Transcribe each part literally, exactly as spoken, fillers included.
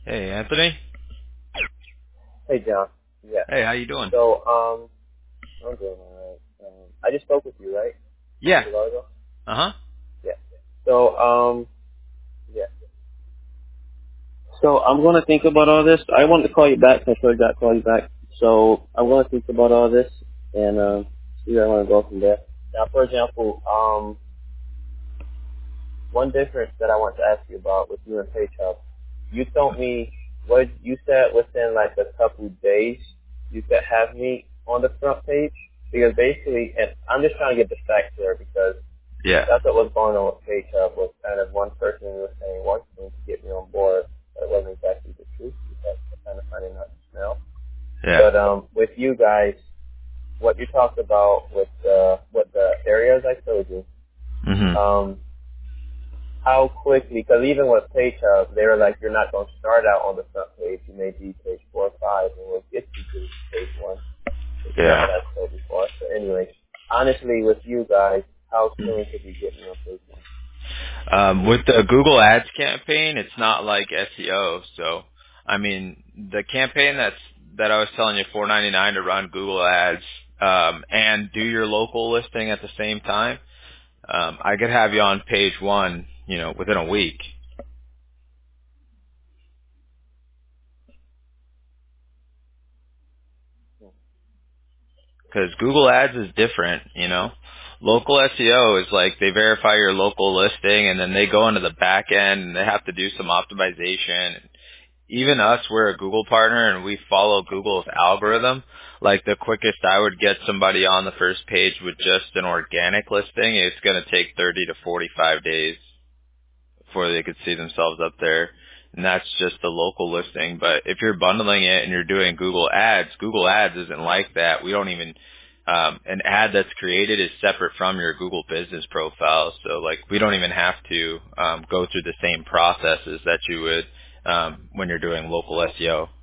Hey, Anthony. Hey, John. Yeah. Hey, how you doing? So, um, I'm doing alright. Um, I just spoke with you, right? A Yeah. little while ago? Uh-huh. Yeah. So, um, yeah. So I'm going to think about all this. I wanted to call you back. I told you I'd call you back. So I'm going to think about all this and, um, see where I want to go from there. Now, for example, um, one difference that I want to ask you about with you and PageHub, you told me, what you said within like a couple days, you could have me on the front page? Because basically, and I'm just trying to get the facts there because Yeah. that's what was going on with PageHub was kind of one person was saying one thing to get me on board, but it wasn't exactly the truth because I'm kind of finding out the smell. Yeah. But um, with you guys, what you talked about with uh, what the areas I told you, Mhm. um, how quickly, because even with page hub, they were like, you're not going to start out on the front page. You may be page four or five, and we'll get you to page one. But you know Yeah. what I've told before. So anyway, honestly, with you guys, how soon could you get me on page one? Um, with the Google Ads campaign, it's not like S E O. So, I mean, the campaign that's that I was telling you, four ninety-nine to run Google Ads um, and do your local listing at the same time. Um, I could have you on page one, you know, within a week. Because Google Ads is different, you know. Local S E O is like they verify your local listing and then they go into the back end and they have to do some optimization. Even us, we're a Google partner and we follow Google's algorithm. Like the quickest I would get somebody on the first page with just an organic listing, it's going to take thirty to forty-five days before they could see themselves up there. And that's just the local listing. But if you're bundling it and you're doing Google Ads, Google Ads isn't like that. We don't even, um, an ad that's created is separate from your Google business profile. So like we don't even have to um, go through the same processes that you would um, when you're doing local S E O.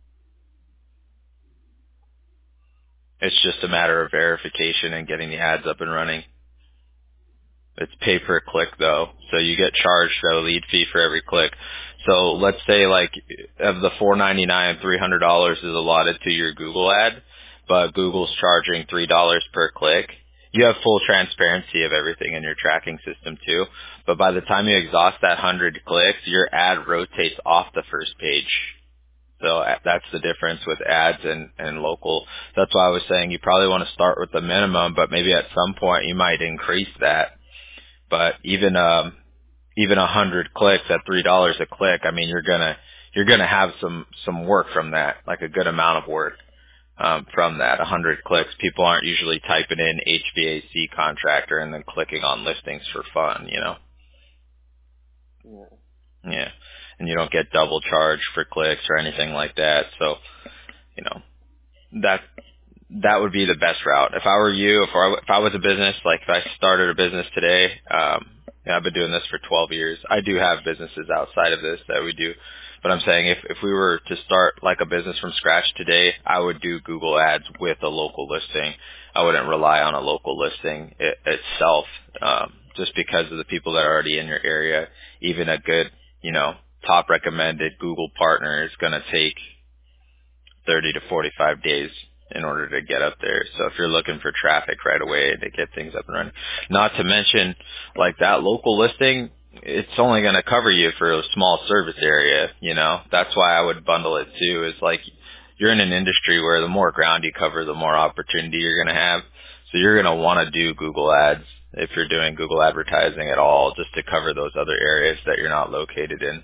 It's just a matter of verification and getting the ads up and running. It's pay per click though, so you get charged a lead fee for every click. So let's say like of the four ninety nine, three hundred dollars is allotted to your Google ad, but Google's charging three dollars per click. You have full transparency of everything in your tracking system too. But by the time you exhaust that hundred clicks, your ad rotates off the first page. So uh, that's the difference with ads and, and local. That's why I was saying you probably want to start with the minimum, but maybe at some point you might increase that. But even um even a hundred clicks at three dollars a click, I mean you're gonna you're gonna have some some work from that, like a good amount of work um from that. A hundred clicks. People aren't usually typing in H V A C contractor and then clicking on listings for fun, you know. Yeah. Yeah. And you don't get double charged for clicks or anything like that. So, you know, that that would be the best route. If I were you, if I, if I was a business, like if I started a business today, um, you know, I've been doing this for twelve years. I do have businesses outside of this that we do, but I'm saying if, if we were to start like a business from scratch today, I would do Google Ads with a local listing. I wouldn't rely on a local listing it, itself, um, just because of the people that are already in your area. Even a good, you know, top recommended Google partner is going to take thirty to forty-five days in order to get up there. So if you're looking for traffic right away to get things up and running, not to mention like that local listing, it's only going to cover you for a small service area. You know, that's why I would bundle it too. Is like you're in an industry where the more ground you cover, the more opportunity you're going to have. So you're going to want to do Google ads if you're doing Google advertising at all, just to cover those other areas that you're not located in.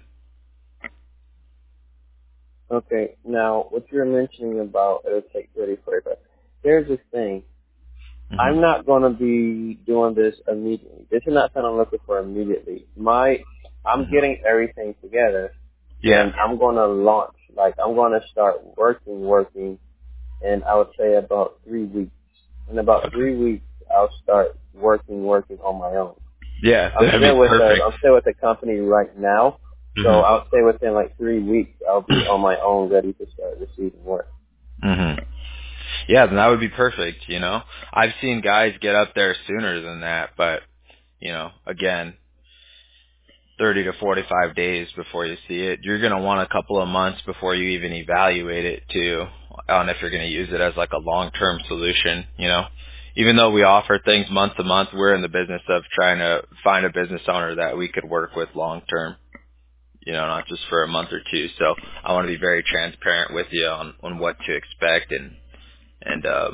Okay. Now, what you're mentioning about it'll take thirty, forty-five. Here's the thing. hmm I'm not going to be doing this immediately. This is not something I'm looking for immediately. My, I'm hmm getting everything together, Yeah. and I'm going to launch. Like I'm going to start working, working, and I would say about three weeks. In about Okay. three weeks, I'll start working, working on my own. Yeah, I'm that'd be still with the, perfect. I'm still with the company right now, so Mhm. I'll say within like three weeks, I'll be on my own, ready to start receiving work. Mhm. Yeah, then that would be perfect, you know. I've seen guys get up there sooner than that, but, you know, again, thirty to forty-five days before you see it. You're going to want a couple of months before you even evaluate it too, on if you're going to use it as like a long-term solution, you know. Even though we offer things month to month, we're in the business of trying to find a business owner that we could work with long-term, you know, not just for a month or two. So I want to be very transparent with you on, on what to expect and, and, um,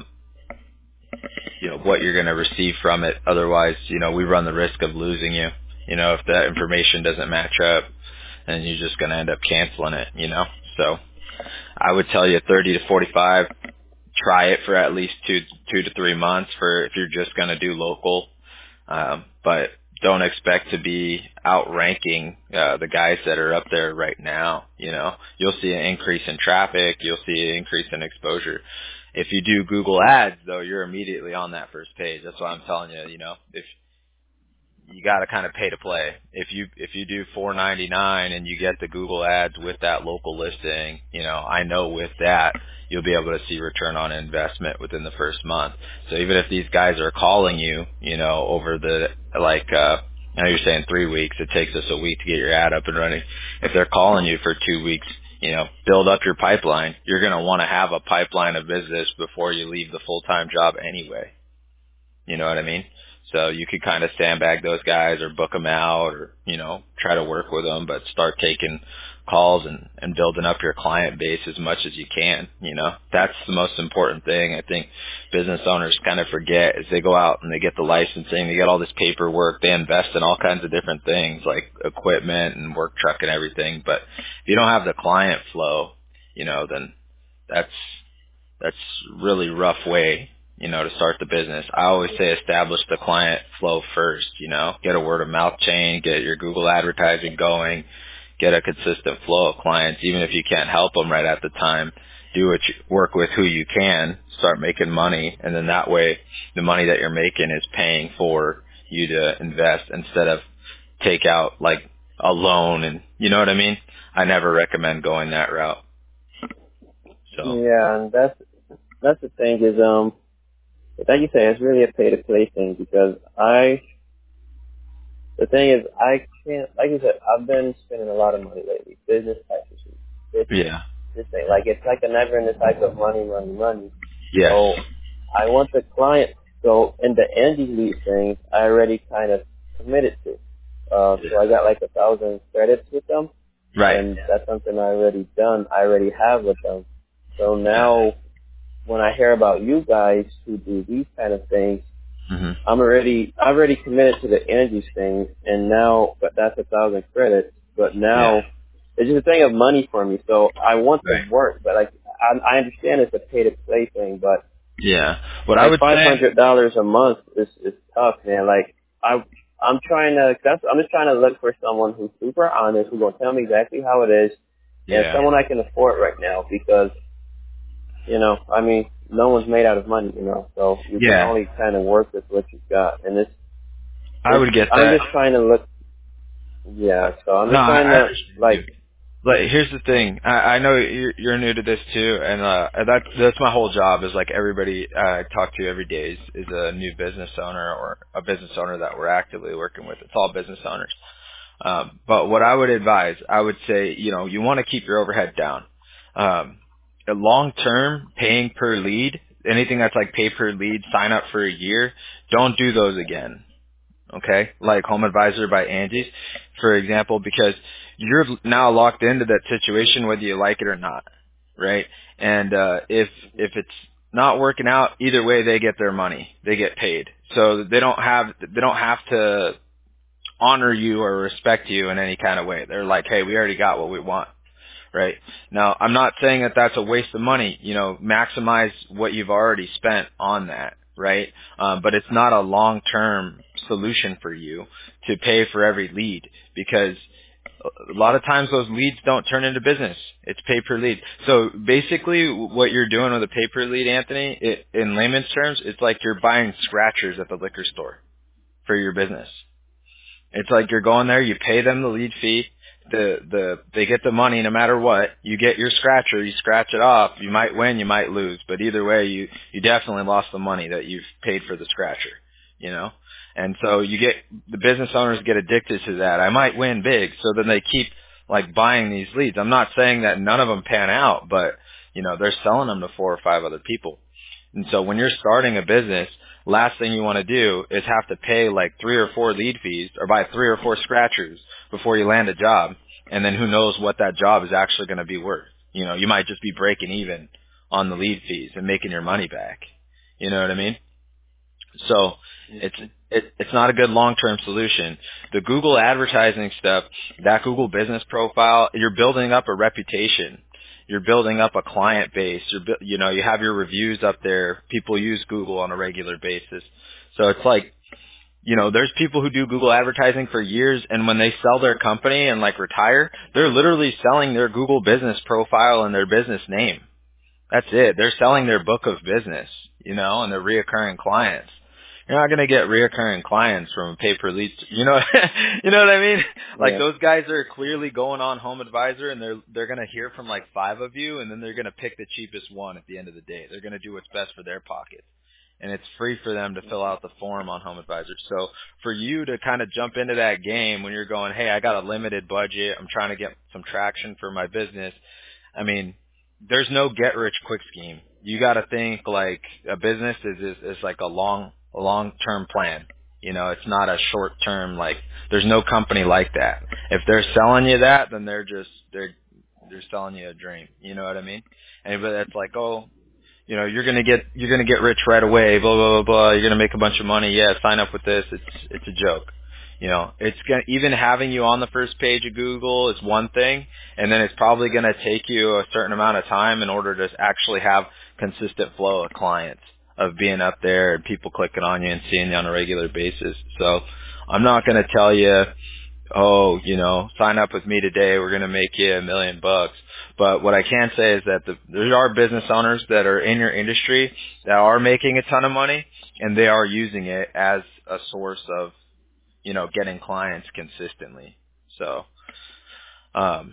you know, what you're going to receive from it. Otherwise, you know, we run the risk of losing you. You know, if that information doesn't match up, then you're just going to end up canceling it, you know. So I would tell you thirty to forty-five, try it for at least two, two to three months for if you're just going to do local. Um, but don't expect to be outranking uh, the guys that are up there right now. You know, you'll see an increase in traffic. You'll see an increase in exposure. If you do Google Ads, though, you're immediately on that first page. That's why I'm telling you, you know, if you got to kind of pay to play. If you if you do four ninety-nine and you get the Google Ads with that local listing, you know, I know with that you'll be able to see return on investment within the first month. So even if these guys are calling you, you know, over the like uh I know you're saying three weeks, it takes us a week to get your ad up and running. If they're calling you for two weeks, you know, build up your pipeline. You're going to want to have a pipeline of business before you leave the full-time job anyway. You know what I mean? So you could kind of sandbag those guys or book them out or, you know, try to work with them, but start taking calls and, and building up your client base as much as you can. You know, that's the most important thing. I think business owners kind of forget is they go out and they get the licensing, they get all this paperwork, they invest in all kinds of different things like equipment and work truck and everything. But if you don't have the client flow, you know, then that's, that's really rough way, you know, to start the business. I always say establish the client flow first, you know, get a word of mouth chain, get your Google advertising going, get a consistent flow of clients. Even if you can't help them right at the time, do what you, work with who you can, start making money. And then that way the money that you're making is paying for you to invest instead of take out like a loan. And you know what I mean? I never recommend going that route. So Yeah, and that's, that's the thing is, um, like you say, it's really a pay to play thing because I, the thing is, I can't, like you said, I've been spending a lot of money lately. Business type issues. This, yeah. this thing. Like, it's like a never ending cycle of money, money, money. Yes. So, I want the client, so in the Andy Lead thing, I already kind of committed to. Uh, so I got like a thousand credits with them. Right. And that's something I already done, I already have with them. So now, when I hear about you guys who do these kind of things, mm-hmm. I'm already, I've already committed to the energy thing, and now, but that's a thousand credits. But now, Yeah. it's just a thing of money for me. So I want Right. to work, but like, I, I understand it's a pay to play thing, but Yeah. What I like would five say, hundred dollars a month is is tough, man. Like I, I'm trying to, that's, I'm just trying to look for someone who's super honest, who's gonna tell me exactly how it is, and yeah. someone I can afford right now because. You know, I mean, no one's made out of money, you know, so you can Yeah. only kind of work with what you've got. And it's, I it's would get I'm that. just trying to look, yeah, so I'm No, just I, trying I to, understand you. like, But here's the thing. I, I know you're, you're new to this too, and uh, that that's my whole job. Is like everybody uh, I talk to every day is, is a new business owner or a business owner that we're actively working with. It's all business owners. Um, but what I would advise, I would say, you know, you want to keep your overhead down. Um, long term, paying per lead, anything that's like pay per lead, sign up for a year, don't do those again. Okay, like Home Advisor by Angie's, for example, because you're now locked into that situation whether you like it or not, right? And uh, if if it's not working out, either way they get their money, they get paid, so they don't have they don't have to honor you or respect you in any kind of way. They're like, hey, we already got what we want. Right. Now, I'm not saying that that's a waste of money. You know, maximize what you've already spent on that, right? Um, but it's not a long-term solution for you to pay for every lead because a lot of times those leads don't turn into business. It's pay per lead. So basically what you're doing with a pay per lead, Anthony, it, in layman's terms, it's like you're buying scratchers at the liquor store for your business. It's like you're going there, you pay them the lead fee, the the they get the money no matter what. You get your scratcher, you scratch it off. You might win, you might lose, but either way, you you definitely lost the money that you've paid for the scratcher. you know? And so you get, the business owners get addicted to that. I might win big. So then they keep like buying these leads. I'm not saying that none of them pan out, but you know, they're selling them to four or five other people. And so when you're starting a business, last thing you want to do is have to pay like three or four lead fees or buy three or four scratchers before you land a job. And then who knows what that job is actually going to be worth. You know, you might just be breaking even on the lead fees and making your money back. You know what I mean? So it's it, it's not a good long-term solution. The Google advertising stuff, that Google business profile, you're building up a reputation. You're building up a client base. You're, bu- you know, you have your reviews up there. People use Google on a regular basis. So it's like, you know, there's people who do Google advertising for years, and when they sell their company and like retire, they're literally selling their Google business profile and their business name. That's it. They're selling their book of business, you know, and their reoccurring clients. You're not going to get reoccurring clients from a pay-per-lead. You know, you know what I mean? Like Yeah. those guys are clearly going on Home Advisor, and they're they're going to hear from like five of you, and then they're going to pick the cheapest one at the end of the day. They're going to do what's best for their pockets, and it's free for them to fill out the form on Home Advisor. So for you to kind of jump into that game when you're going, hey, I got a limited budget, I'm trying to get some traction for my business. I mean, there's no get rich quick scheme. You got to think like a business is, is is like a long a long term plan. You know, it's not a short term. Like there's no company like that. If they're selling you that, then they're just they're they're selling you a dream. You know what I mean? Anybody that's like, oh, you know, you're gonna get you're gonna get rich right away. Blah blah blah blah. You're gonna make a bunch of money. Yeah, sign up with this. It's it's a joke. You know, it's gonna, even having you on the first page of Google is one thing, and then it's probably going to take you a certain amount of time in order to actually have consistent flow of clients, of being up there and people clicking on you and seeing you on a regular basis. So I'm not going to tell you, oh, you know, sign up with me today, we're going to make you a million bucks. But what I can say is that the, there are business owners that are in your industry that are making a ton of money, and they are using it as a source of, you know, getting clients consistently. So, um,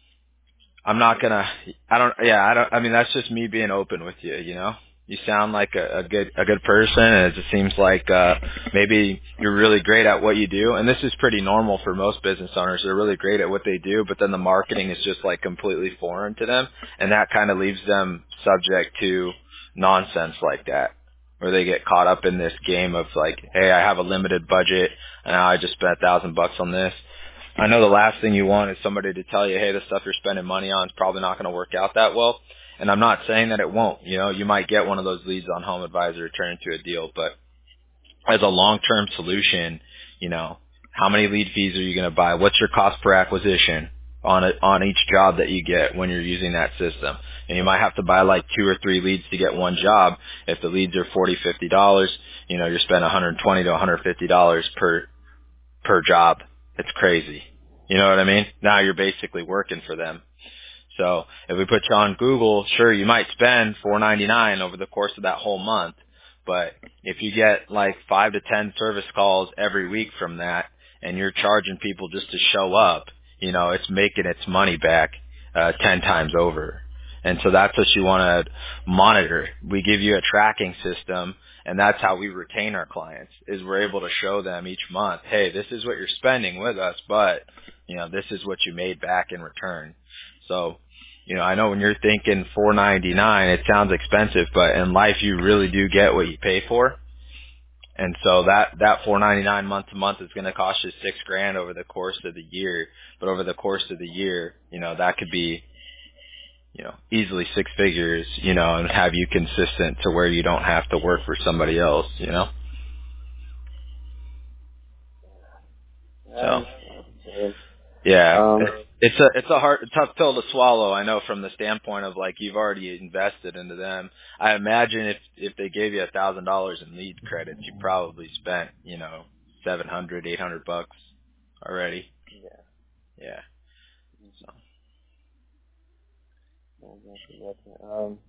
I'm not gonna, I don't, yeah, I don't, I mean, that's just me being open with you, you know? You sound like a, a good, a good person, and it just seems like, uh, maybe you're really great at what you do. And this is pretty normal for most business owners. They're really great at what they do, but then the marketing is just like completely foreign to them. And that kind of leaves them subject to nonsense like that, where they get caught up in this game of like, hey, I have a limited budget and I just spent a thousand bucks on this. I know the last thing you want is somebody to tell you, hey, the stuff you're spending money on is probably not going to work out that well. And I'm not saying that it won't. You know, you might get one of those leads on Home Advisor to turn into a deal, but as a long-term solution, you know, how many lead fees are you going to buy? What's your cost per acquisition on it, on each job that you get when you're using that system? And you might have to buy like two or three leads to get one job. If the leads are forty dollars, fifty dollars, you know, you're spending one hundred twenty to one hundred fifty dollars per per job. It's crazy. You know what I mean? Now you're basically working for them. So if we put you on Google, sure, you might spend four ninety-nine over the course of that whole month. But if you get like five to ten service calls every week from that, and you're charging people just to show up, you know, it's making its money back uh, ten times over. And so that's what you want to monitor. We give you a tracking system, and that's how we retain our clients, is we're able to show them each month, hey, this is what you're spending with us, but, you know, this is what you made back in return. So, you know, I know when you're thinking four ninety-nine, it sounds expensive, but in life you really do get what you pay for. And so that, that four ninety-nine month to month is going to cost you six grand over the course of the year. But over the course of the year, you know, that could be, you know, easily six figures, you know, and have you consistent to where you don't have to work for somebody else, you know? So, yeah, Um, it's, it's a, it's a hard, tough pill to swallow. I know from the standpoint of like, you've already invested into them. I imagine if, if they gave you a thousand dollars in lead credits, you probably spent, you know, seven hundred, eight hundred bucks already. yeah. Yeah. So. Um,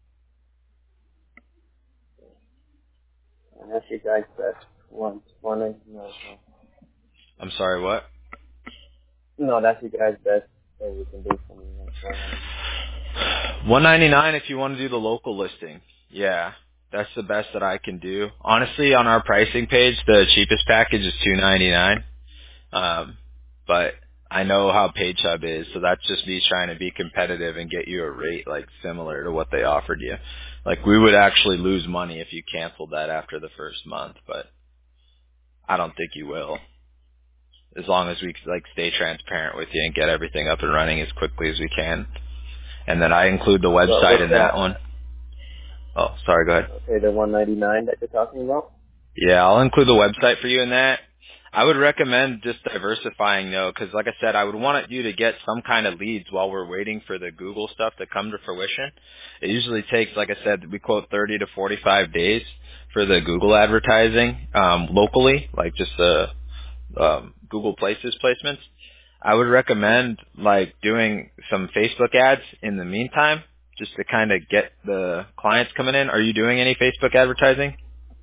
and that's your guys' best one. One, no, no. I'm sorry, what? No, that's your guys' best thing we can do for me. one ninety-nine if you want to do the local listing. Yeah. That's the best that I can do. Honestly, on our pricing page, the cheapest package is two ninety-nine. Um, but I know how PayChub is, so that's just me trying to be competitive and get you a rate like similar to what they offered you. Like we would actually lose money if you canceled that after the first month, but I don't think you will. As long as we like stay transparent with you and get everything up and running as quickly as we can. And then I include the Well, website what's in that? that one. Oh, sorry, go ahead. Okay, the one ninety-nine that you're talking about? Yeah, I'll include the website for you in that. I would recommend just diversifying though, because like I said, I would want you to get some kind of leads while we're waiting for the Google stuff to come to fruition. It usually takes, like I said, we quote thirty to forty-five days for the Google advertising um, locally, like just the um, Google Places placements. I would recommend like doing some Facebook ads in the meantime, just to kind of get the clients coming in. Are you doing any Facebook advertising?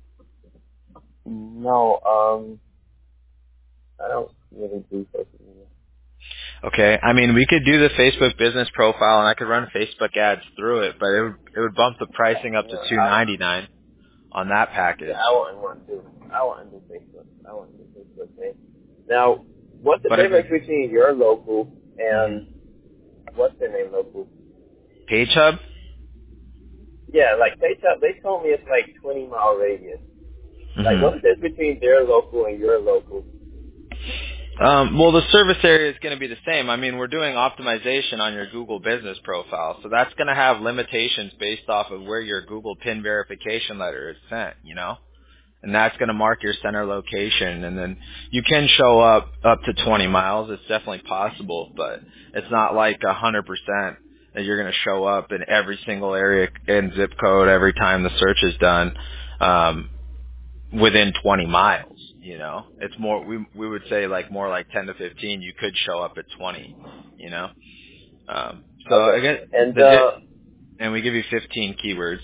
No, um, I don't really do social media. Okay, I mean we could do the Facebook business profile, and I could run Facebook ads through it, but it would it would bump the pricing up to No, two I, ninety nine on that yeah, package. I wouldn't want to. I wouldn't do Facebook. I wouldn't do Facebook thing. Now, what's the But if difference between your local mm-hmm. and what's their name local? Page Hub, Yeah, like they tell, they told me it's like twenty mile radius. Like, mm-hmm. what's the difference between their local and your local? Um, well, the service area is going to be the same. I mean, we're doing optimization on your Google business profile, so that's going to have limitations based off of where your Google PIN verification letter is sent, you know? And that's going to mark your center location, and then you can show up up to twenty miles. It's definitely possible, but it's not like one hundred percent that you're going to show up in every single area and zip code every time the search is done. Um, within twenty miles, you know. It's more, we we would say like more like ten to fifteen, you could show up at twenty, you know. Um, so Okay. again, And the di- uh, and we give you fifteen keywords.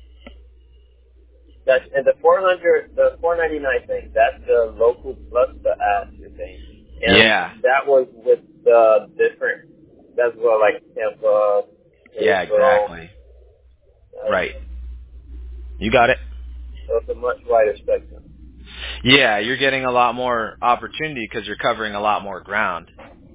that's and the four hundred, the four ninety nine thing. That's the local plus the ads you're saying, Yeah, and that was with the different. That's what like Tampa, yeah, Hillsborough. exactly. Uh, Right. You got it. so it's a much wider spectrum. Yeah, you're getting a lot more opportunity because you're covering a lot more ground.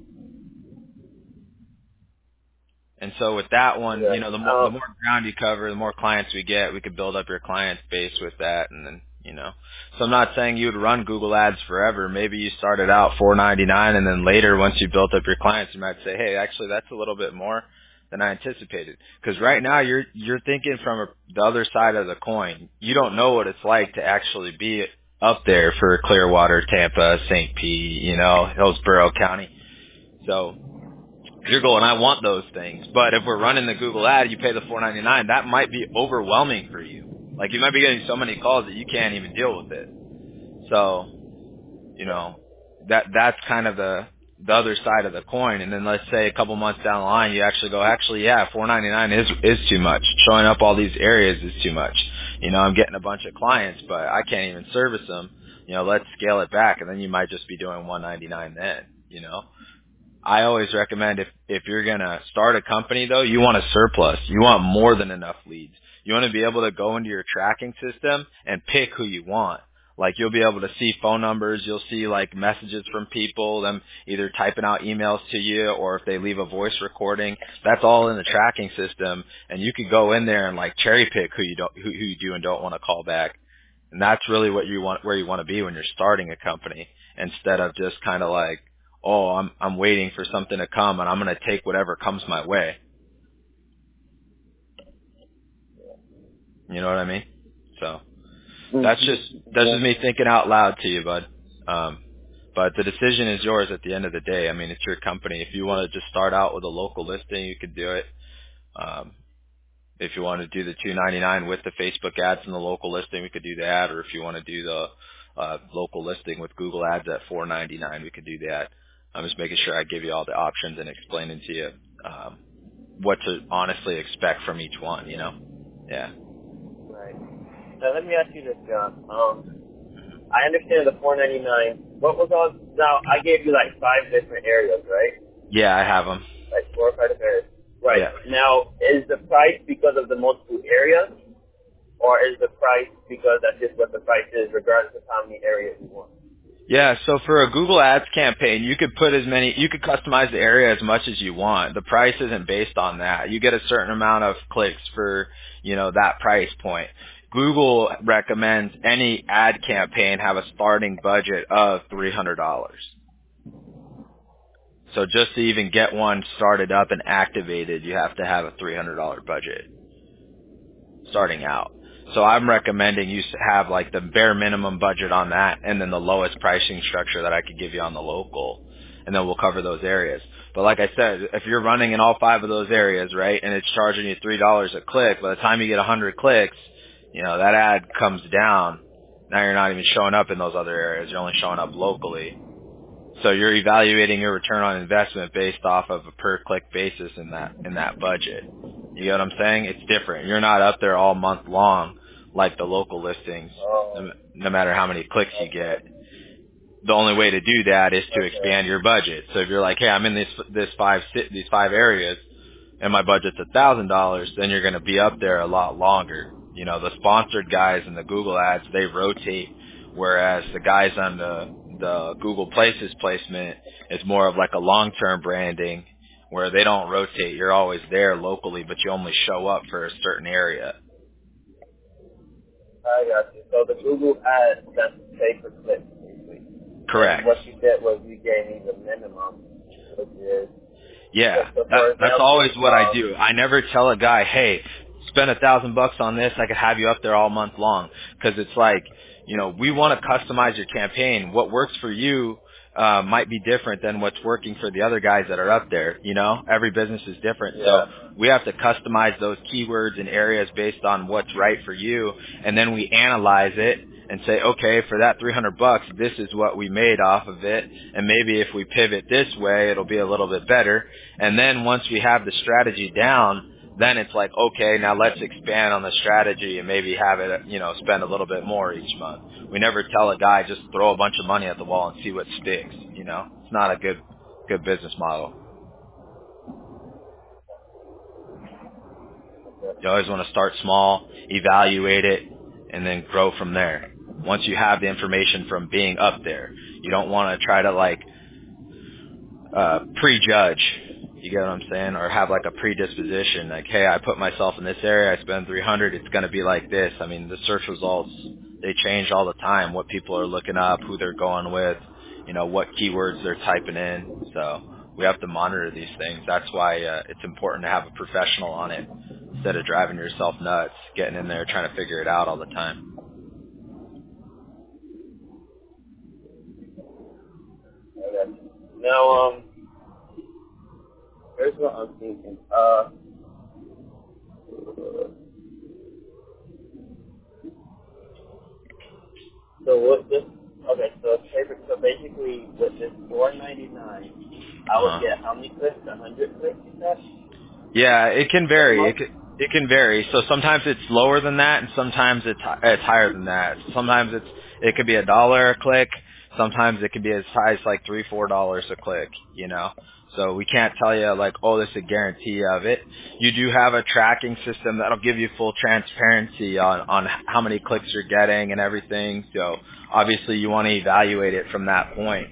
And so with that one, you Okay. know, the more the Um. more ground you cover, the more clients we get, we could build up your client base with that, and then you know. So I'm not saying you would run Google Ads forever. Maybe you started out four ninety-nine, and then later, once you built up your clients, you might say, hey, actually, that's a little bit more than I anticipated. Because right now you're you're thinking from a, the other side of the coin. You don't know what it's like to actually be up there for Clearwater, Tampa, Saint Pete, you know, Hillsborough County. So you're going, I want those things. But if we're running the Google ad, you pay the four ninety-nine, that might be overwhelming for you. Like you might be getting so many calls that you can't even deal with it. So, you know, that that's kind of the the other side of the coin. And then let's say a couple months down the line, you actually go, actually, yeah, four ninety-nine is is too much. Showing up all these areas is too much. You know, I'm getting a bunch of clients, but I can't even service them. You know, let's scale it back, and then you might just be doing one ninety-nine then. You know. I always recommend if, if you're going to start a company though, you want a surplus. You want more than enough leads. You want to be able to go into your tracking system and pick who you want. Like you'll be able to see phone numbers, you'll see like messages from people, them either typing out emails to you or if they leave a voice recording. That's all in the tracking system, and you could go in there and like cherry pick who you don't who, who you do and don't want to call back. And that's really what you want where you want to be when you're starting a company, instead of just kind of like, oh, I'm I'm waiting for something to come and I'm going to take whatever comes my way. You know what I mean? So that's just that's Yeah. just me thinking out loud to you, bud. Um, but the decision is yours at the end of the day. I mean, it's your company. If you want to just start out with a local listing, you could do it. Um, if you want to do the two ninety-nine with the Facebook ads and the local listing, we could do that. Or if you want to do the uh, local listing with Google ads at four ninety-nine, we could do that. I'm just making sure I give you all the options and explaining to you um, what to honestly expect from each one. You know? Yeah. Right. Now let me ask you this, John. Um, I understand the four ninety-nine. What was all? Now I gave you like five different areas, right? Yeah, I have them. Like four or five different areas. Right. Yeah. Now, is the price because of the multiple areas, or is the price because that's just what the price is, regardless of how many areas you want? Yeah, so for a Google Ads campaign, you could put as many, you could customize the area as much as you want. The price isn't based on that. You get a certain amount of clicks for, you know, that price point. Google recommends any ad campaign have a starting budget of three hundred dollars. So just to even get one started up and activated, you have to have a three hundred dollars budget starting out. So I'm recommending you have like the bare minimum budget on that and then the lowest pricing structure that I could give you on the local. And then we'll cover those areas. But like I said, if you're running in all five of those areas, right, and it's charging you three dollars a click, by the time you get one hundred clicks, you know, that ad comes down. Now you're not even showing up in those other areas. You're only showing up locally. So you're evaluating your return on investment based off of a per click basis in that in that budget. You get what I'm saying? It's different. You're not up there all month long like the local listings, no, no matter how many clicks you get. The only way to do that is to expand your budget. So if you're like, hey, I'm in this this five these five areas, and my budget's a thousand dollars, then you're going to be up there a lot longer. You know, the sponsored guys and the Google ads, they rotate, whereas the guys on the the Google Places placement is more of like a long-term branding where they don't rotate. You're always there locally, but you only show up for a certain area. I got you. So the Google ads, that's pay per click, basically. Correct. And what you did was you gave me the minimum, which is yeah. That, that's always what I do. I never tell a guy, hey, spend a thousand bucks on this. I could have you up there all month long, because it's like, you know, we want to customize your campaign. What works for you uh, might be different than what's working for the other guys that are up there. You know, every business is different. Yeah. So we have to customize those keywords and areas based on what's right for you. And then we analyze it and say, okay, for that three hundred bucks, this is what we made off of it. And maybe if we pivot this way, it'll be a little bit better. And then once we have the strategy down, then it's like, okay, now let's expand on the strategy and maybe have it, you know, spend a little bit more each month. We never tell a guy just throw a bunch of money at the wall and see what sticks, you know. It's not a good good business model. You always want to start small, evaluate it, and then grow from there. Once you have the information from being up there, you don't want to try to like uh prejudge. You get what I'm saying? Or have like a predisposition, like, hey, I put myself in this area, I spend three hundred, it's going to be like this. I mean, the search results, they change all the time, what people are looking up, who they're going with, you know, what keywords they're typing in. So we have to monitor these things. That's why uh, it's important to have a professional on it instead of driving yourself nuts, getting in there trying to figure it out all the time. Okay. Now, um, here's what I'm thinking. Uh, so what this? Okay, so paper. So basically, with this four ninety-nine, I would Uh-huh. get how many clicks? A hundred clicks, you said? Yeah, it can vary. It can, it can vary. So sometimes it's lower than that, and sometimes it's it's higher than that. Sometimes it's it could be a dollar a click. Sometimes it could be as high as like three, four dollars a click. You know, so we can't tell you like, oh, this is a guarantee of it. You do have a tracking system that'll give you full transparency on on how many clicks you're getting and everything. So obviously, you want to evaluate it from that point.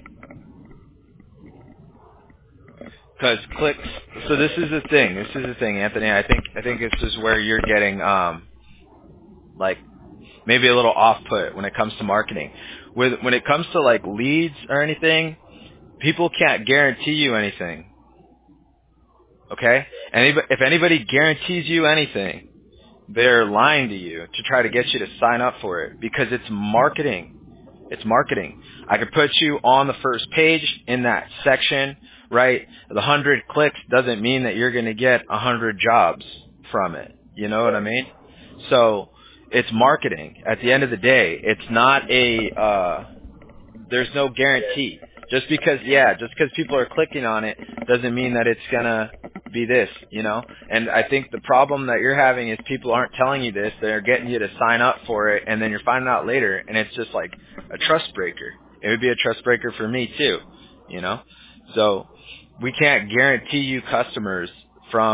Because clicks. So this is the thing. This is the thing, Anthony. I think I think this is where you're getting um, like maybe a little off put when it comes to marketing. With when it comes to like leads or anything, people can't guarantee you anything. Okay? Anybody, if anybody guarantees you anything, they're lying to you to try to get you to sign up for it, because it's marketing. It's marketing. I could put you on the first page in that section, right? The hundred clicks doesn't mean that you're going to get a hundred jobs from it. You know what I mean? So it's marketing. At the end of the day, it's not a, uh, there's no guarantee. Just because, yeah, just because people are clicking on it doesn't mean that it's going to be this, you know? And I think the problem that you're having is people aren't telling you this. They're getting you to sign up for it, and then you're finding out later, and it's just like a trust breaker. It would be a trust breaker for me too, you know? So we can't guarantee you customers from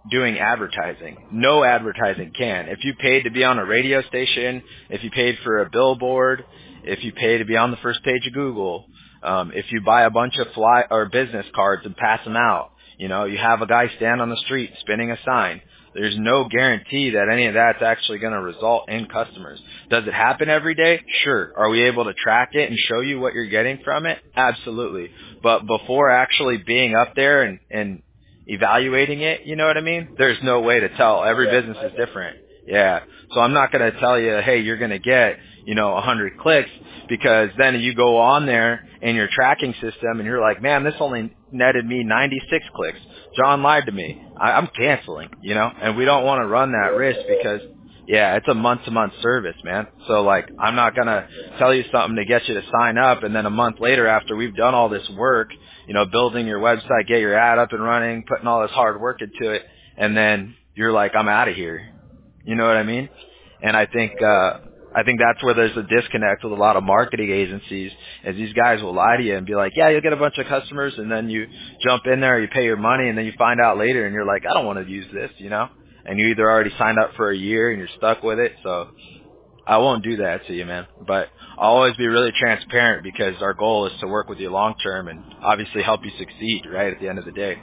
doing advertising. No advertising can. If you paid to be on a radio station, if you paid for a billboard, if you pay to be on the first page of Google, um, if you buy a bunch of fly or business cards and pass them out, you know, you have a guy stand on the street spinning a sign. There's no guarantee that any of that's actually going to result in customers. Does it happen every day? Sure. Are we able to track it and show you what you're getting from it? Absolutely. But before actually being up there and, and evaluating it, you know what I mean? There's no way to tell. Every business is different. Yeah. So I'm not going to tell you, hey, you're going to get, you know, one hundred clicks, because then you go on there in your tracking system and you're like, man, this only netted me ninety-six clicks. John lied to me. I, I'm canceling, you know, and we don't want to run that risk because, yeah, it's a month-to-month service, man. So, like, I'm not going to tell you something to get you to sign up, and then a month later after we've done all this work, you know, building your website, get your ad up and running, putting all this hard work into it, and then you're like, I'm out of here. You know what I mean? And I think, uh, I think that's where there's a disconnect with a lot of marketing agencies, is these guys will lie to you and be like, yeah, you'll get a bunch of customers, and then you jump in there, you pay your money, and then you find out later and you're like, I don't want to use this, you know? And you either already signed up for a year and you're stuck with it. So I won't do that to you, man. But I'll always be really transparent, because our goal is to work with you long term and obviously help you succeed, right, at the end of the day.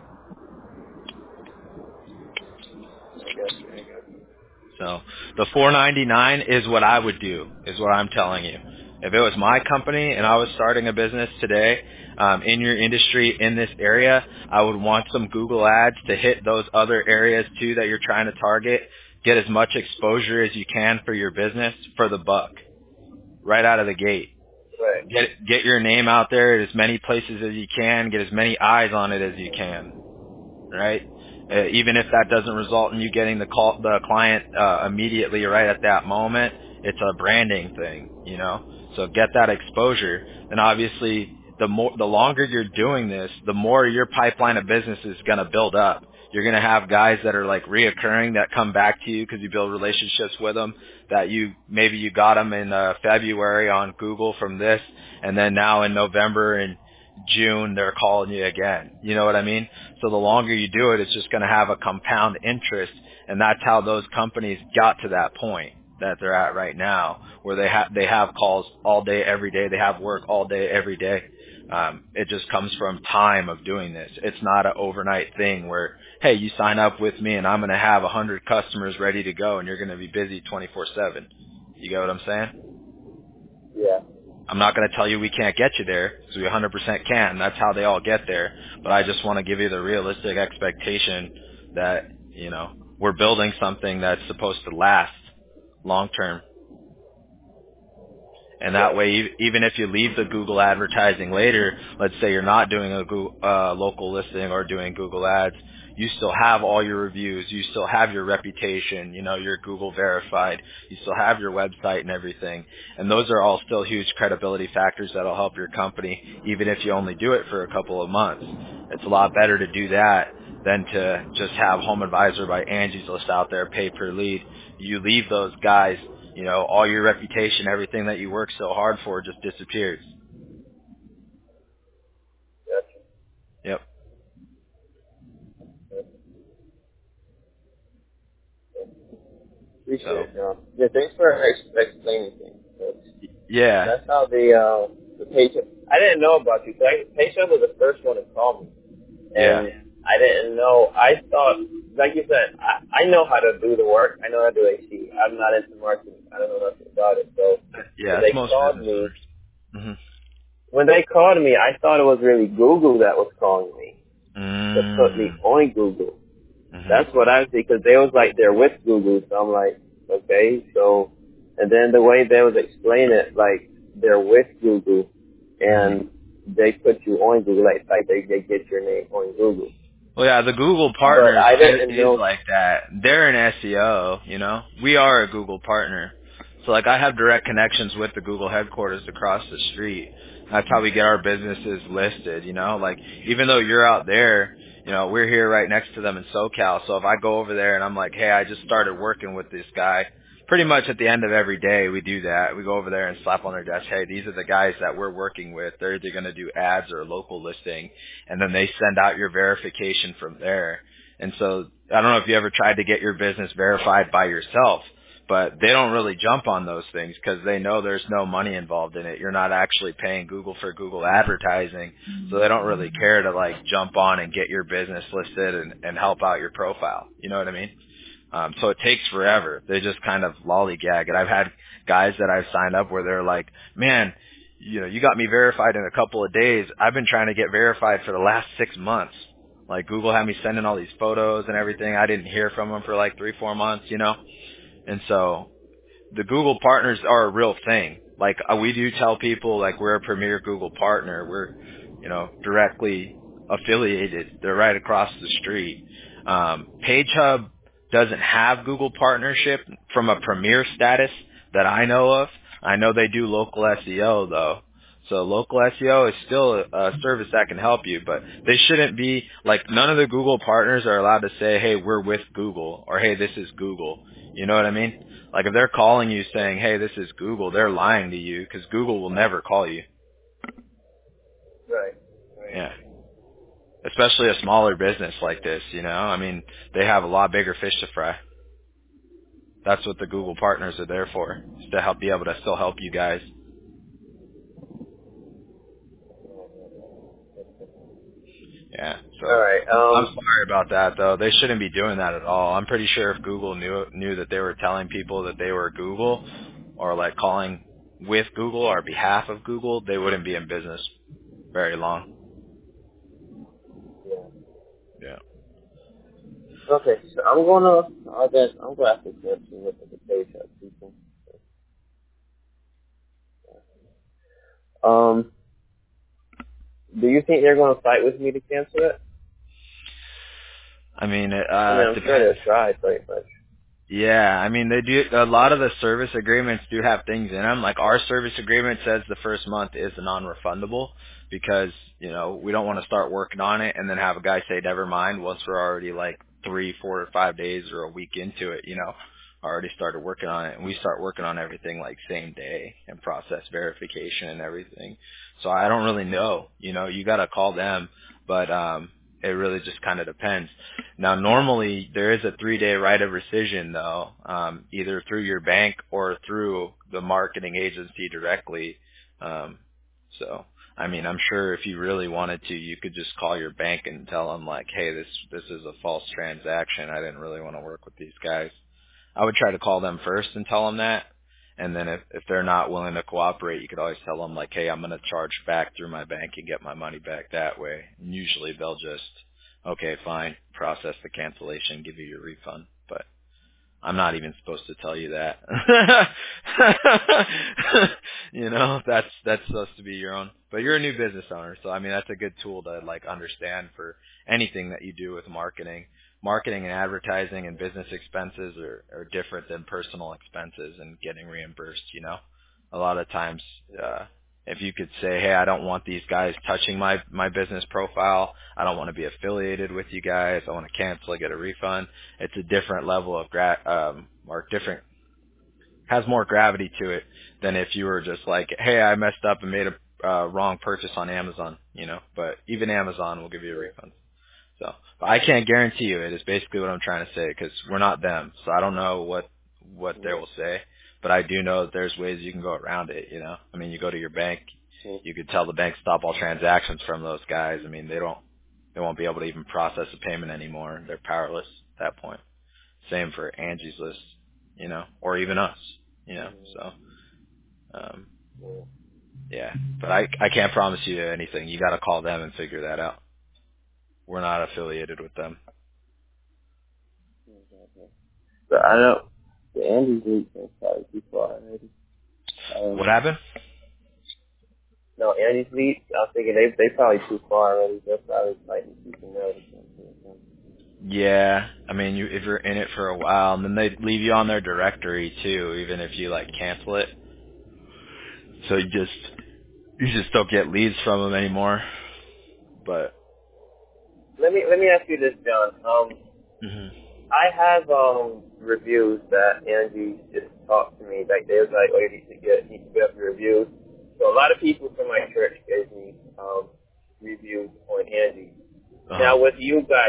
So the four ninety-nine is what I would do, is what I'm telling you. If it was my company and I was starting a business today um, in your industry in this area, I would want some Google ads to hit those other areas too that you're trying to target. Get as much exposure as you can for your business for the buck, right out of the gate. Right. Get get your name out there at as many places as you can. Get as many eyes on it as you can, right? Uh, even if that doesn't result in you getting the call, the client uh, immediately right at that moment, it's a branding thing, you know. So get that exposure, and obviously, the more, the longer you're doing this, the more your pipeline of business is going to build up. You're going to have guys that are like reoccurring that come back to you because you build relationships with them. That you maybe you got them in uh, February on Google from this, and then now in November and June they're calling you again. You know what I mean? So the longer you do it, it's just going to have a compound interest, and that's how those companies got to that point that they're at right now, where they have they have calls all day every day, they have work all day every day. Um, it just comes from time of doing this. It's not an overnight thing where, hey, you sign up with me and I'm going to have a hundred customers ready to go and you're going to be busy twenty-four seven. You get what I'm saying? Yeah. I'm not going to tell you we can't get you there, because we one hundred percent can. That's how they all get there. But I just want to give you the realistic expectation that, you know, we're building something that's supposed to last long term. And that way, e- even if you leave the Google advertising later, let's say you're not doing a Google, uh, local listing or doing Google ads, you still have all your reviews, you still have your reputation, you know, you're Google verified, you still have your website and everything. And those are all still huge credibility factors that'll help your company, even if you only do it for a couple of months. It's a lot better to do that than to just have Home Advisor by Angie's List out there, pay per lead. You leave those guys, you know, all your reputation, everything that you work so hard for just disappears. Gotcha. Yep. Appreciate So, it, John. Yeah, thanks for ex- explaining things. That's, yeah. that's how the uh, the paycheck. I didn't know about you. Cause Paycheck was the first one to call me, and Yeah. I didn't know. I thought, like you said, I, I know how to do the work. I know how to do A C. I'm not into marketing. I don't know nothing about it. So Yeah, when that's they most called business me, owners. hmm when they called me, I thought it was really Google that was calling me to put me Mm. on Google. hmm That's what I see, because they was like, they're with Google, so I'm like, okay, so, and then the way they was explaining it, like, they're with Google, hmm and they put you on Google, like, like they, they get your name on Google. Well, yeah, the Google But partners I is, didn't is know, like that. They're an S E O, you know. We are a Google partner. So, like, I have direct connections with the Google headquarters across the street. That's how we get our businesses listed, you know. Like, even though you're out there, you know, we're here right next to them in SoCal. So if I go over there and I'm like, hey, I just started working with this guy, pretty much at the end of every day we do that. We go over there and slap on their desk, hey, these are the guys that we're working with. They're either going to do ads or a local listing. And then they send out your verification from there. And so I don't know if you ever tried to get your business verified by yourself, but they don't really jump on those things because they know there's no money involved in it. You're not actually paying Google for Google advertising, so they don't really care to like jump on and get your business listed and, and help out your profile. You know what I mean? Um, so it takes forever. They just kind of lollygag it. I've had guys that I've signed up where they're like, man, you know, you got me verified in a couple of days. I've been trying to get verified for the last six months. Like Google had me sending all these photos and everything. I didn't hear from them for like three, four months, you know? And so the Google partners are a real thing. Like uh, we do tell people like we're a premier Google partner. We're, you know, directly affiliated. They're right across the street. Um, PageHub doesn't have Google partnership from a premier status that I know of. I know they do local S E O though. So local S E O is still a service that can help you, but they shouldn't be like none of the Google partners are allowed to say, hey, we're with Google or hey, this is Google. You know what I mean? Like if they're calling you saying, hey, this is Google, they're lying to you because Google will never call you. Right. Right. Yeah. Especially a smaller business like this, you know? I mean, they have a lot bigger fish to fry. That's what the Google partners are there for, is to help be able to still help you guys. Yeah. So All right. I'm Um. sorry about that though. They shouldn't be doing that at all. I'm pretty sure if Google knew knew that they were telling people that they were Google or like calling with Google or behalf of Google, they wouldn't be in business very long. Yeah. Yeah. Okay. So I'm gonna. I guess I'm gonna have to get you with the page up people. Um. Do you think they're gonna fight with me to cancel it? I mean, it, I mean, uh, I'm it sure depends. they'll try, pretty much. Yeah, I mean, they do, a lot of the service agreements do have things in them. Like our service agreement says the first month is non-refundable because, you know, we don't want to start working on it and then have a guy say, never mind, once we're already like three, four or five days or a week into it, you know, already started working on it. And we start working on everything like same day and process verification and everything. So I don't really know, you know, you got to call them, but, um, it really just kind of depends. Now, normally there is a three-day right of rescission, though, um, either through your bank or through the marketing agency directly. Um, so, I mean, I'm sure if you really wanted to, you could just call your bank and tell them, like, hey, this this is a false transaction. I didn't really want to work with these guys. I would try to call them first and tell them that. And then if, if they're not willing to cooperate, you could always tell them, like, hey, I'm going to charge back through my bank and get my money back that way. And usually they'll just, okay, fine, process the cancellation, give you your refund. But I'm not even supposed to tell you that. You know, that's that's supposed to be your own. But you're a new business owner, so I mean that's a good tool to like understand for anything that you do with marketing. Marketing and advertising and business expenses are, are different than personal expenses and getting reimbursed, you know. A lot of times uh if you could say, hey, I don't want these guys touching my, my business profile. I don't want to be affiliated with you guys. I want to cancel, get a refund. It's a different level of gra- um, or different, has more gravity to it than if you were just like, hey, I messed up and made a uh, wrong purchase on Amazon, you know, but even Amazon will give you a refund. So, but I can't guarantee you it is basically what I'm trying to say because we're not them. So I don't know what, what they will say. But I do know that there's ways you can go around it, you know. I mean, you go to your bank, you could tell the bank stop all transactions from those guys. I mean, they don't, they won't be able to even process a payment anymore. They're powerless at that point. Same for Angie's List, you know, or even us, you know. So, um, yeah. But I, I can't promise you anything. You got to call them and figure that out. We're not affiliated with them. So I don't. The Andy's leak is probably too far already. Um, What happened? no, Andy's leak. I was thinking they they probably too far already. They're probably fighting something else. Yeah, I mean, you, if you're in it for a while, and then they leave you on their directory too, even if you like cancel it. So you just you just don't get leads from them anymore. But Let me let me ask you this, John. Um, hmm I have um reviews that Angie just talked to me. Like they was like, oh, you need to get need to get up your reviews. So a lot of people from my church gave me um reviews on Angie. uh-huh. Now with you guys,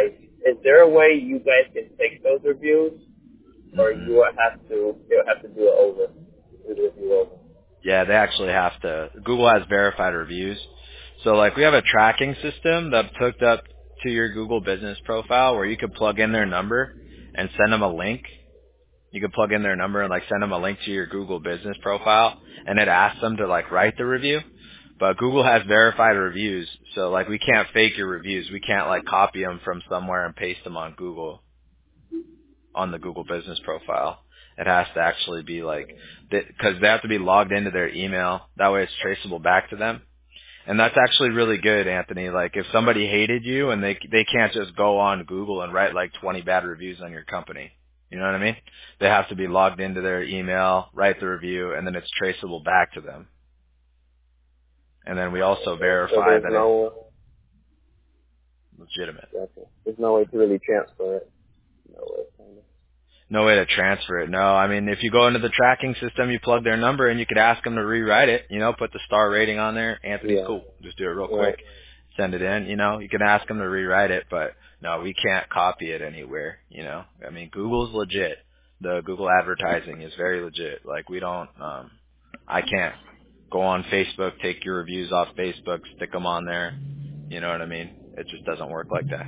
is there a way you guys can take those reviews, or Mm-mm. you will have to you'll have to do it over, do the review over? Yeah, they actually have to. Google has verified reviews. So like we have a tracking system that's hooked up to your Google business profile where you could plug in their number and send them a link. You could plug in their number and like send them a link to your Google business profile and it asks them to like write the review. But Google has verified reviews. So like we can't fake your reviews. We can't like copy them from somewhere and paste them on Google, on the Google business profile. It has to actually be like, because they have to be logged into their email. That way it's traceable back to them. And that's actually really good, Anthony. Like if somebody hated you and they they can't just go on Google and write like twenty bad reviews on your company. You know what I mean? They have to be logged into their email, write the review, and then it's traceable back to them. And then we also So verify there's that no it's legitimate. okay. There's no way to really transfer it. No way. Kind of. No way to transfer it. No, I mean, if you go into the tracking system, you plug their number and you could ask them to rewrite it, you know, put the star rating on there. Anthony's Yeah. cool. Just do it real Right. quick. Send it in, you know, you can ask them to rewrite it, but no, we can't copy it anywhere, you know. I mean, Google's legit. The Google advertising is very legit. Like we don't, um, I can't go on Facebook, take your reviews off Facebook, stick them on there. You know what I mean? It just doesn't work like that.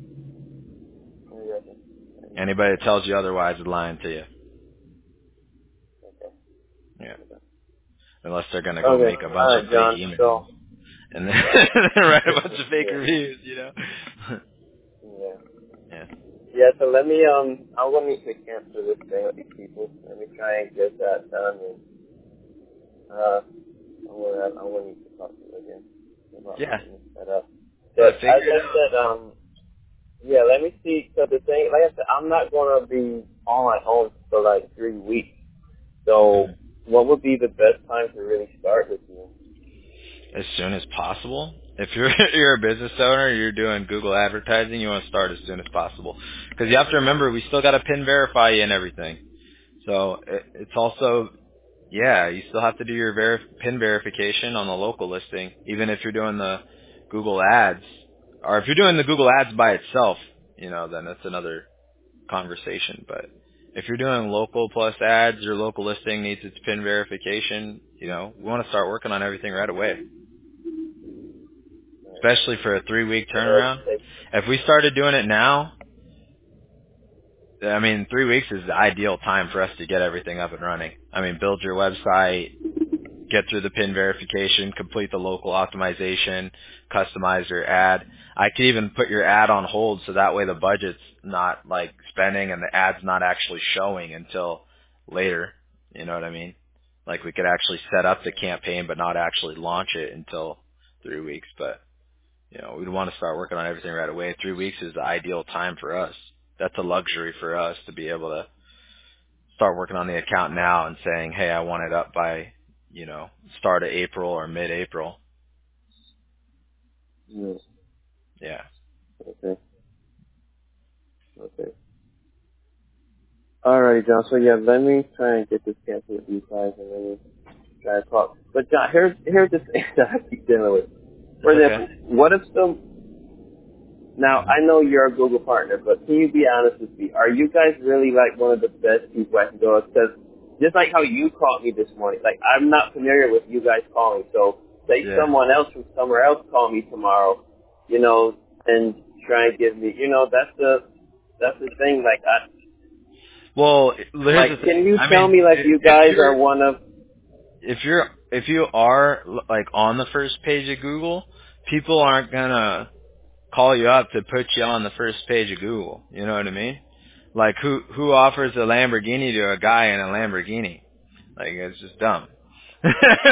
Okay. Anybody that tells you otherwise is lying to you. Okay. Yeah. Unless they're gonna go Okay. make a All bunch of right, fake John. emails So and then write a bunch of fake yeah. reviews, you know? Yeah. Yeah. Yeah, so let me, um, I'm going to need to cancel this thing with these people. Let me try and get that done, and, uh, I'm going to, I'm going to need to talk to you again about Yeah. getting this set up. Yeah, But as figure it I out. said, um, yeah, let me see, so the thing, like I said, I'm not going to be on my own for like three weeks. So, Mhm. what would be the best time to really start with you? As soon as possible. If you're you're a business owner, you're doing Google advertising, you want to start as soon as possible. Because you have to remember, we still got to pin verify you and everything. So it, it's also, yeah, you still have to do your verif- pin verification on the local listing, even if you're doing the Google ads. Or if you're doing the Google ads by itself, you know, then that's another conversation. But if you're doing local plus ads, your local listing needs its pin verification, you know, we want to start working on everything right away, Right. especially for a three-week I know turnaround. it's like, If we started doing it now, I mean, three weeks is the ideal time for us to get everything up and running. I mean, build your website, get through the pin verification, complete the local optimization, customize your ad. I could even put your ad on hold so that way the budget's not like spending and the ad's not actually showing until later. You know what I mean? Like we could actually set up the campaign but not actually launch it until three weeks. But, you know, we'd want to start working on everything right away. Three weeks is the ideal time for us. That's a luxury for us to be able to start working on the account now and saying, hey, I want it up by, you know, start of April or mid-April. mm, Yeah. okay, okay. Alrighty, John. So yeah, let me try and get this canceled with you guys, and then we try to talk. But John, here's here's the thing that I keep dealing with. For It's okay. example, what if some? Now I know you're a Google partner, but can you be honest with me? Are you guys really like one of the best people I can go with? Because just like how you called me this morning, like I'm not familiar with you guys calling. So say Yeah. someone else from somewhere else call me tomorrow, you know, and try and give me, you know, that's the that's the thing. Like I. Well, here's the Like, thing. can you I tell mean, me, like, i- you if guys are you're, one of... if you're, if you are like on the first page of Google, people aren't gonna call you up to put you on the first page of Google. You know what I mean? Like who, who offers a Lamborghini to a guy in a Lamborghini? Like it's just dumb. He's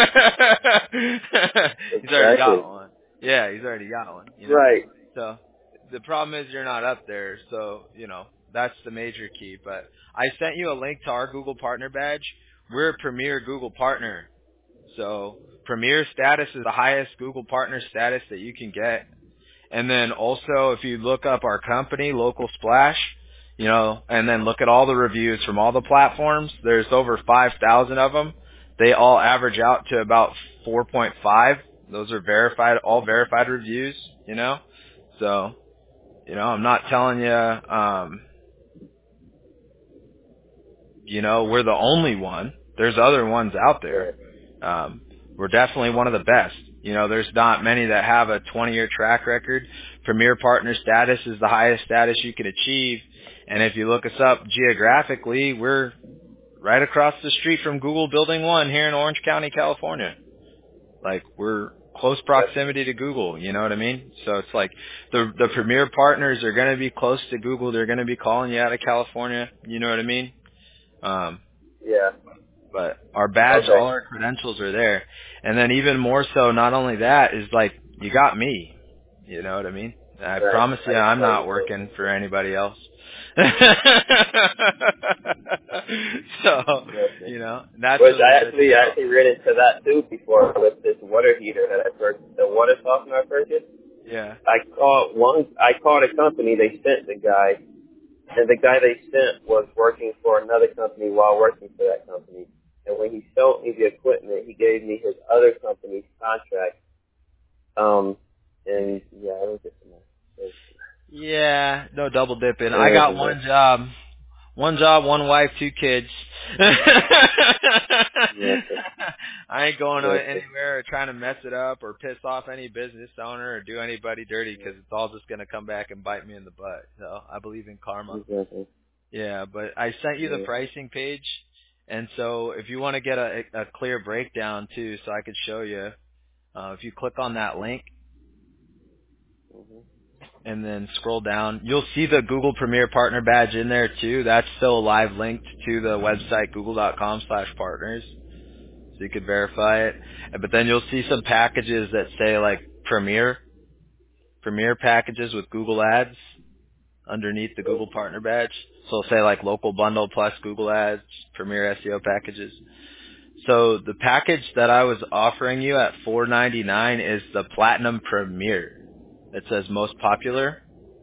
already Exactly. got one. Yeah, he's already got one, you know? Right. So the problem is you're not up there, so, you know, that's the major key. But I sent you a link to our Google Partner Badge. We're a premier Google partner. So premier status is the highest Google partner status that you can get. And then also if you look up our company, Local Splash, you know, and then look at all the reviews from all the platforms, there's over five thousand of them. They all average out to about four point five. Those are verified, all verified reviews, you know? So You know, I'm not telling you, um, you know, we're the only one. There's other ones out there. Right. Um, we're definitely one of the best. You know, there's not many that have a twenty-year track record. Premier partner status is the highest status you can achieve. And if you look us up geographically, we're right across the street from Google Building one here in Orange County, California. Like, we're close proximity to Google, you know what I mean? So it's like the the premier partners are going to be close to Google. They're going to be calling you out of California, you know what I mean? Um, Yeah. but our badge, Okay. all our credentials are there. And then even more so, not only that, is like, you got me. You know what I mean? I Right. promise you, I can I'm tell not you so. working for anybody else. So, Gotcha. you know, that's Which really I what it's actually I about. actually ran into that too before with this water heater that I purchased, the water softener I purchased. Yeah. I called one. I called a company. They sent the guy, and the guy they sent was working for another company while working for that company. And when he sold me the equipment, he gave me his other company's contract. Um, and yeah, it was just a mess. Yeah, no double dipping. It I was got a mess. one job. One job, one wife, two kids. Gotcha. I ain't going Gotcha. anywhere or trying to mess it up or piss off any business owner or do anybody dirty because it's all just going to come back and bite me in the butt. So I believe in karma. Exactly. Yeah, but I sent you the Yeah. pricing page. And so if you want to get a, a clear breakdown too, so I could show you, uh, if you click on that link, Mm-hmm. and then scroll down, you'll see the Google Premier Partner badge in there too. That's still live linked to the website google.com slash partners, so you could verify it. But then you'll see some packages that say like Premier, Premier packages with Google Ads underneath the Google Partner badge. So it'll say like local bundle plus Google Ads, Premier S E O packages. So the package that I was offering you at four ninety-nine is the Platinum Premier. It says most popular.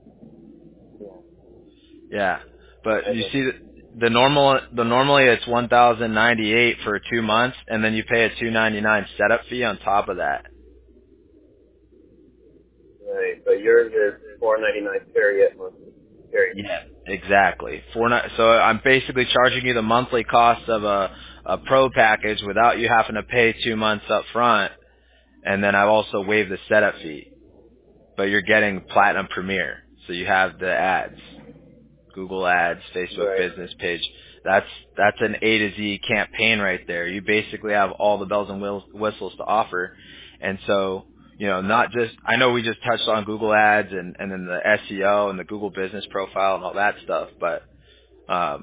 Yeah, but you Okay. see, the, the normal, the normally it's one thousand ninety eight for two months, and then you pay a two ninety nine setup fee on top of that. Right. But yours is four ninety nine period monthly. Period. Yeah, exactly. Four ni- so I'm basically charging you the monthly cost of a a pro package without you having to pay two months up front, and then I've also waived the setup fee. But you're getting Platinum Premier, so you have the ads. Google Ads, Facebook Right. business page. That's that's an A to Z campaign right there. You basically have all the bells and whis- whistles to offer. And so, you know, not just, I know we just touched on Google Ads and, and then the S E O and the Google business profile and all that stuff, but, um,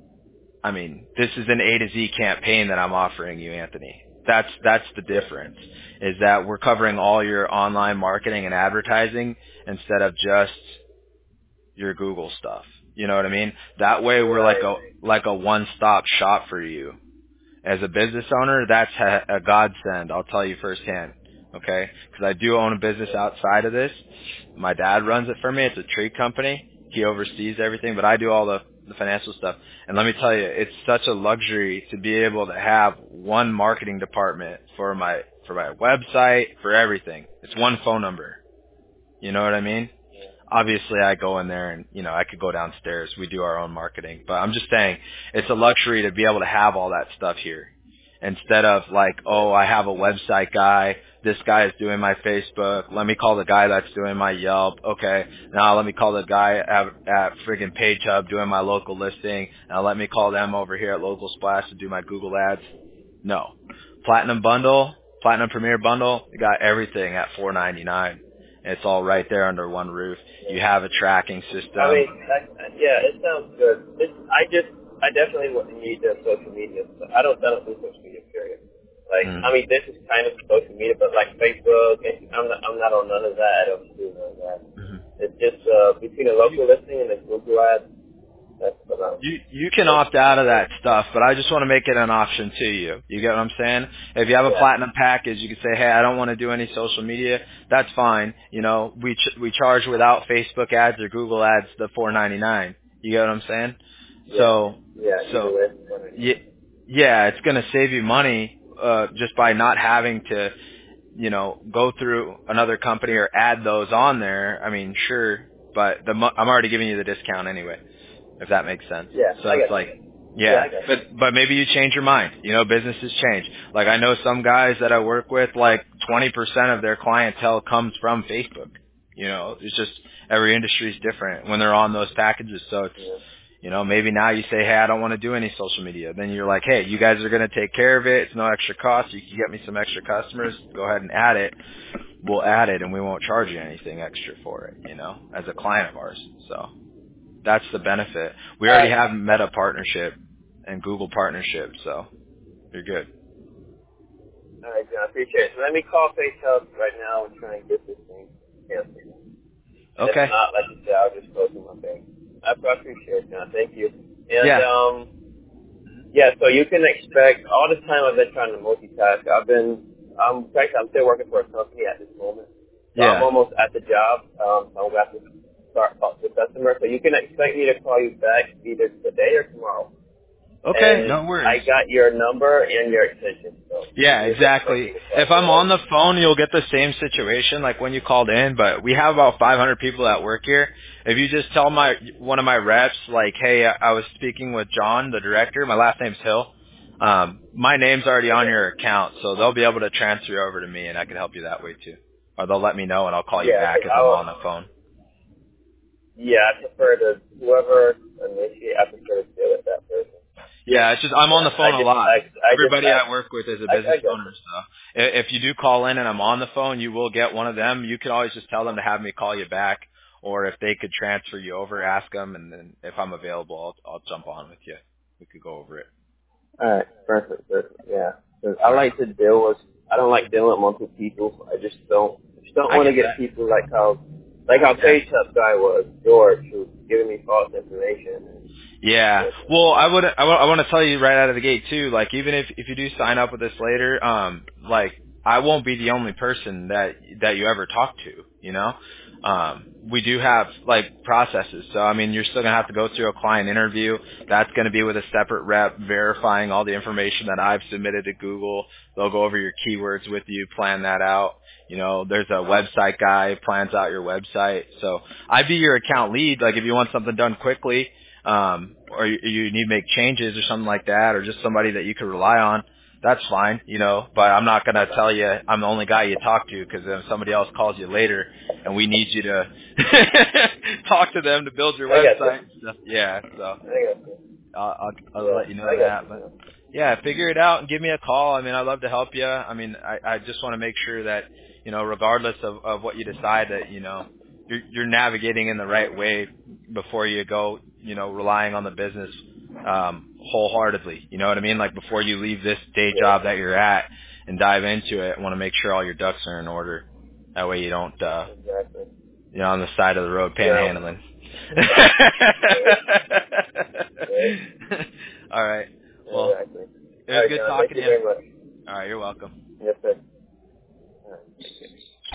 I mean, this is an A to Z campaign that I'm offering you, Anthony. That's, that's the difference, is that we're covering all your online marketing and advertising instead of just your Google stuff. You know what I mean? That way we're like Right. a like a one-stop shop for you. As a business owner, that's a, a godsend, I'll tell you firsthand. Okay? Because I do own a business outside of this. My dad runs it for me. It's a tree company. He oversees everything, but I do all the, the financial stuff. And let me tell you, it's such a luxury to be able to have one marketing department for my for my website, for everything. It's one phone number. You know what I mean? Obviously I go in there and, you know, I could go downstairs. We do our own marketing. But I'm just saying, it's a luxury to be able to have all that stuff here. Instead of like, oh, I have a website guy. This guy is doing my Facebook. Let me call the guy that's doing my Yelp. Okay. Now let me call the guy at, at friggin' Page Hub doing my local listing. Now let me call them over here at Local Splash to do my Google ads. No. Platinum bundle, Platinum Premier bundle, you got everything at four ninety-nine. It's all right there under one roof. You have a tracking I system. mean, that, yeah, it sounds good. It's, I just, I definitely wouldn't need the social media. But I don't, I don't do social media. Period. Like, Mm. I mean, this is kind of social media, but like Facebook, and I'm not, I'm not on none of that. I don't do none of that. Mhm. It's just uh, between the local listing and the Google ads. That's what I'm. You you can opt out of that stuff, but I just want to make it an option to you. You get what I'm saying? If you have a Yeah. platinum package, you can say, "Hey, I don't want to do any social media." That's fine. You know, we ch- we charge without Facebook ads or Google ads the four ninety-nine. You get what I'm saying? Yeah. So Yeah. Either so way. it's funny. yeah, yeah, it's going to save you money uh just by not having to, you know, go through another company or add those on there. I mean, sure, but the mo- I'm already giving you the discount anyway, if that makes sense. Yeah, So I it's get like, it. yeah, Yeah, I get but it. but maybe you change your mind. You know, businesses change. Like I know some guys that I work with, like twenty percent of their clientele comes from Facebook. You know, it's just every industry is different when they're on those packages. So it's, Yeah. you know, maybe now you say, hey, I don't want to do any social media. Then you're like, hey, you guys are going to take care of it. It's no extra cost. You can get me some extra customers. Go ahead and add it. We'll add it and we won't charge you anything extra for it, you know, as a client of ours. So that's the benefit. We All already right. have Meta partnership and Google partnership, so you're good. All right, John. I appreciate it. So let me call FaceHub right now and try and get this thing canceled. And if Okay. not, like you said, I'll just close my bank. I appreciate it, John. Thank you. And Yeah. um, yeah. So you can expect all the time I've been trying to multitask. I've been, um, in fact, I'm still working for a company at this moment. So I'm Yeah. almost at the job. Um, so I'm going to have to start talking to the customer. So you can expect me to call you back either today or tomorrow. Okay, And no worries. I got your number and your extension. So Yeah, you can expect exactly. me to call If you, I'm all on right? the phone, you'll get the same situation like when you called in, but we have about five hundred people that work here. If you just tell my one of my reps, like, hey, I I was speaking with John, the director, my last name's Hill, um, my name's already on Okay. your account, so they'll be able to transfer you over to me, and I can help you that way too. Or they'll let me know, and I'll call you Yeah, back because if I'm on I'll, the phone. yeah, I prefer to, whoever initiate, I prefer to deal with that person. Yeah, it's just I'm on Yeah, the I phone a just lot. asked, I just Everybody I asked, work with is a I, I business got owner, you. so i- if you do call in and I'm on the phone, you will get one of them. You can always just tell them to have me call you back, or if they could transfer you over, ask them, and then if I'm available, I'll, I'll jump on with you. We could go over it. Alright, perfect, perfect, yeah. 'Cause I All right. like to deal with, I don't like dealing with multiple people. I just don't, just don't I want to get get that. people like how, like how Yeah. Page Up guy was, George, who was giving me false information. And, Yeah. yeah, Well, I would I, wa- I want to tell you right out of the gate too. Like even if if you do sign up with us later, um, like I won't be the only person that that you ever talk to. You know, um, we do have like processes. So I mean, you're still gonna have to go through a client interview. That's gonna be with a separate rep verifying all the information that I've submitted to Google. They'll go over your keywords with you, plan that out. You know, there's a website guy plans out your website. So I'd be your account lead. Like if you want something done quickly, um, or you, you need to make changes or something like that, or just somebody that you could rely on, that's fine, you know. But I'm not gonna tell you I'm the only guy you talk to, because if somebody else calls you later and we need you to talk to them to build your I got website, you. stuff, yeah. So I got you. I'll, I'll I'll Yeah, let you know I got that. you. But Yeah. yeah, figure it out and give me a call. I mean, I'd love to help you. I mean, I I just want to make sure that, you know, regardless of of what you decide, that you know you're you're navigating in the right way before you go, you know, relying on the business um wholeheartedly. You know what I mean? Like before you leave this day Yeah, job that you're at and dive into it, I want to make sure all your ducks are in order. That way you don't uh exactly. you know on the side of the road Yeah. panhandling. Right. Right. All right. Well, Exactly. it All was right, good John. Thank talking to you you. very much. All right, you're welcome. Yes, sir. All right.